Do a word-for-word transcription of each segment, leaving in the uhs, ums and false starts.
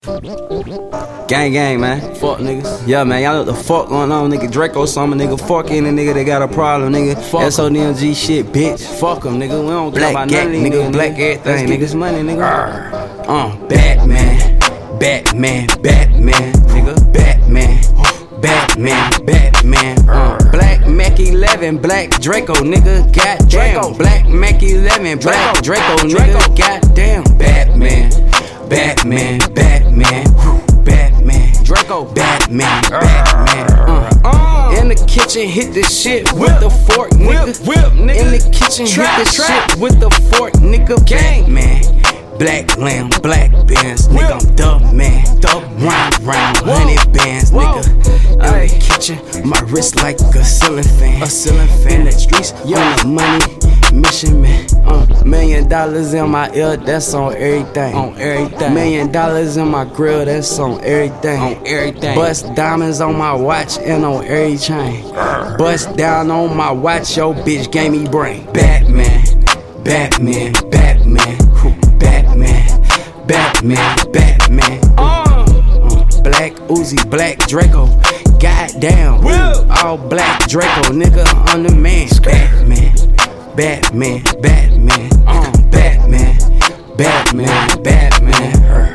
Gang gang, man. Fuck niggas. Yeah, man, y'all know what the fuck going on, nigga. Draco Summer, nigga. Fuck any nigga that got a problem, nigga. Fuck S O D M G shit, bitch. Fuck them, nigga. We don't care about none of these nigga. Black everything, nigga. This money, nigga. Uh, Batman, Batman, Batman, nigga. Batman, Batman, Batman. Uh, Black Mac eleven, Black Draco, nigga. Goddamn. Black Mac eleven, Black Draco, nigga. Goddamn. Batman, Batman, Batman, Batman, Draco, Batman, Batman. Uh, uh. In the kitchen, hit the shit with the fork, nigga. Whip, nigga. In the kitchen, hit the shit with the fork, nigga. Gang, man. Black lamb, black bands, nigga. I'm the man. Dub round, round, hundred bands, nigga. In the kitchen, my wrist like a ceiling fan. A ceiling fan. In the streets, on the money. Mission man, uh, million dollars in my ear, that's on everything. On everything. Million dollars in my grill, that's on everything. On everything. Bust diamonds on my watch and on every chain. Bust down on my watch, yo bitch gave me brain. Batman, Batman, Batman, Batman, Batman, Batman. Uh, uh, Black Uzi, Black Draco. Goddamn, all black Draco, nigga. I'm the man. Batman. Batman, Batman, uh, Batman, Batman, Batman,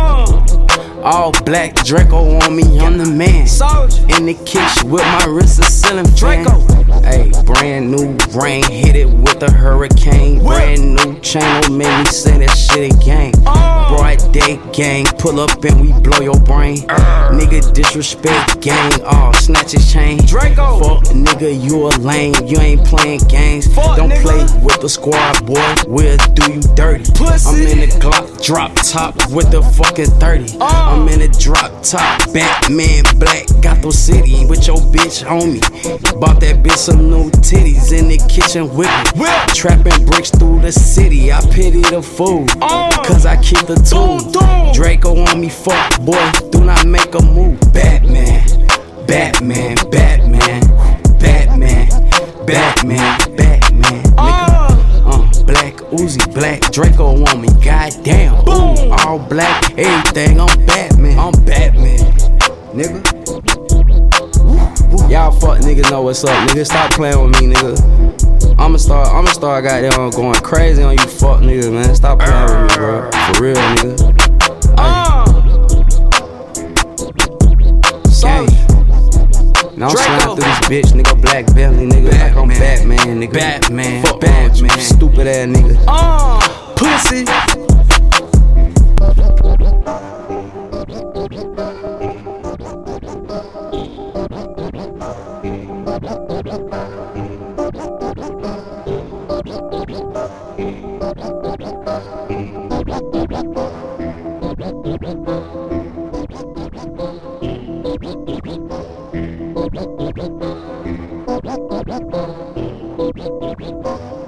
uh, all black Draco on me, I'm the man. In the kitchen with my wrist a ceiling fan. Hey, brand new rain, hit it with a hurricane. Brand new channel, made me say that shit again. Bright day gang, pull up and we blow your brain. Nigga disrespect gang, oh snatch his chain. Draco. Fuck nigga, you a lame, you ain't playing games. Fuck, don't nigga. Play with the squad, boy, we'll do you dirty. Pussy. I'm in the Glock drop top with the fucking thirty. uh. I'm in the drop top, Batman black, Gotham City with your bitch on me. Bought that bitch some new titties in the kitchen with me. Trapping bricks through the city, I pity the fool, uh. cause I keep the tool. Draco on me, fuck boy, do not make a move. Batman, Batman, Batman, Batman, Batman, Batman, nigga. Uh, Black Uzi, Black Draco on me, goddamn. Boom, all black, everything. I'm Batman, I'm Batman, nigga. Y'all fuck niggas know what's up, nigga. Stop playing with me, nigga. I'ma start, I'ma start goddamn going crazy on you fuck niggas, man. Stop playing with me, bro. For real, nigga. Uh. Gang. Now I'm sliding through this bitch, nigga. Black belly, nigga. Batman. Like I'm Batman, nigga. Batman. Fuck Batman. Man. Stupid ass nigga. Uh. Pussy. Thank you.